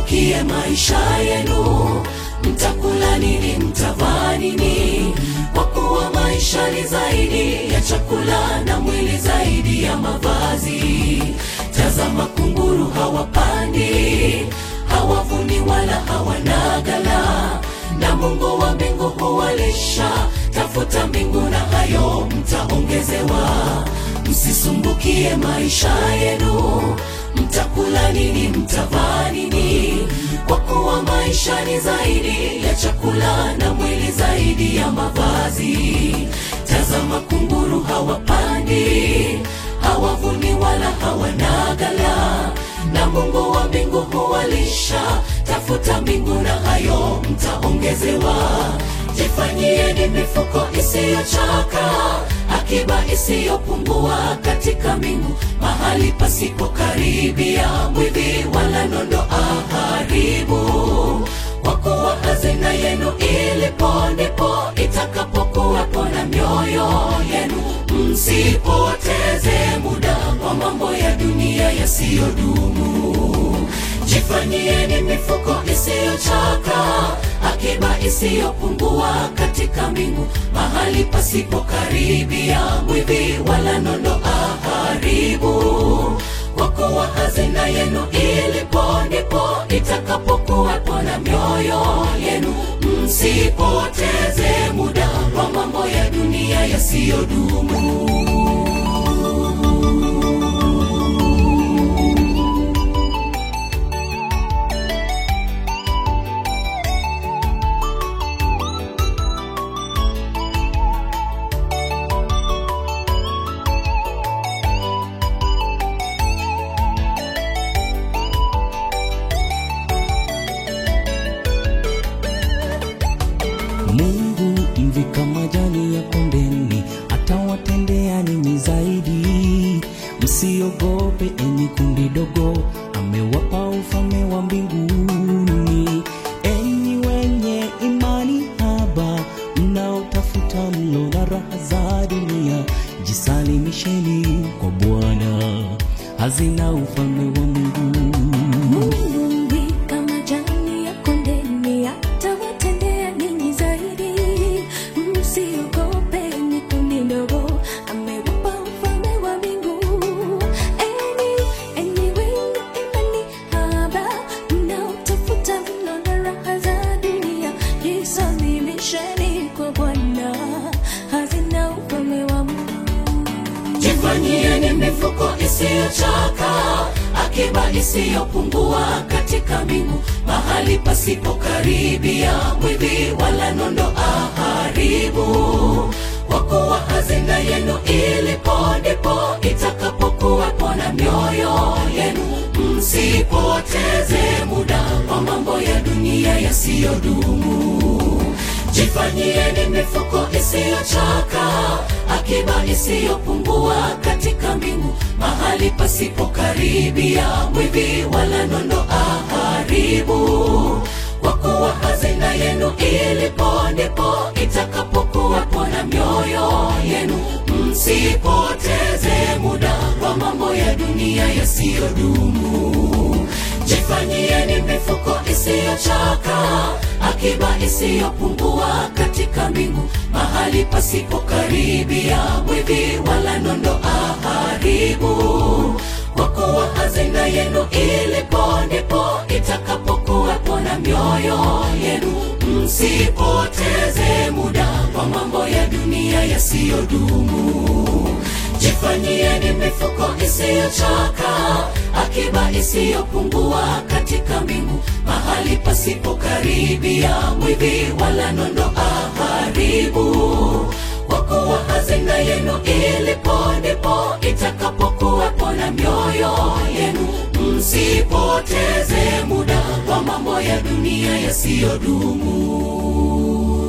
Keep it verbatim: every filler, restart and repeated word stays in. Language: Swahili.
Msisumbukie maisha yenu, mtakula nini, mtavaa nini, kwa kuwa maisha ni zaidi ya chakula na mwili zaidi ya mavazi. Tazama kunguru hawapandi, hawavuni wala hawana ghala, na Mungu wa mbingu huwalisha. Tafuta mbingu na hayo mtaongezewa. Msisumbukie maisha yenu, mtakula nini, mtavaa nini, kwa kuwa maisha ni zaidi ya chakula na mwili zaidi ya mavazi. Tazama kunguru hawapandi, hawavuni wala hawana ghala, na Mungu wa mbingu huwalisha. Tafuta mbingu na hayo mtaongezewa. Jifanyieni mifuko isiyochaka, akiba isiyopungua katika mbingu, mahali pasipo karibia mwivi wala nondo aharibu. Kwa kuwa hazina yenu ilipo, ndipo itakapokuwepo na mioyo yenu. Msipoteze muda kwa mambo ya dunia yasiyodumu. Jifanyieni mifuko isiyochaka, akiba isiyopungua katika mbingu, mahali pasipo karibia mwivi wala nondo aharibu. Kwa kuwa hazina yenu ilipo, ndipo itakapokuwepo na mioyo yenu. Msipoteze muda kwa mambo ya dunia yasiyodumu. Mungu mvika majani ya kondeni, atawatendea ninyi zaidi. Msiogope enyi kundi dogo, amewapa ufalme wa mbinguni. Enyi wenye imani haba, mnaotafuta mlo na raha za dunia, jisalimisheni kwa Bwana, hazina ufalme wa Mungu. Jifanyieni mifuko isiyochaka, akiba isiyopungua katika mbingu, mahali pasipo karibia mwivi wala nondo aharibu. Kwa kuwa hazina yenu ilipo, ndipo itakapokuwepo na mioyo yenu. Msipoteze muda kwa mambo ya dunia yasiyodumu. Jifanyieni mifuko isiyochaka, akiba isiyopungua katika mbingu, mahali pasipo karibia mwivi wala nondo aharibu. Kwa kuwa hazina yenu ilipo, ndipo itakapokuwepo na mioyo yenu. Msipoteze muda kwa mambo ya dunia yasiyodumu. Jifanyieni mifuko isiyochaka, akiba isiyopungua katika mbingu, mahali pasipo karibia mwivi wala nondo aharibu. Kwa kuwa hazina yenu ilipo, ndipo itakapokuwepo na mioyo yenu. Msipoteze muda kwa mambo ya dunia yasiyodumu. Jifanyieni mifuko isiyochaka, akiba isiyopungua katika mbingu, mahali pasipo karibia mwivi wala nondo aharibu. Kwa kuwa hazina yenu ilipo, ndipo itakapokuwepo na mioyo yenu. Msipoteze muda kwa mambo ya dunia yasiyodumu.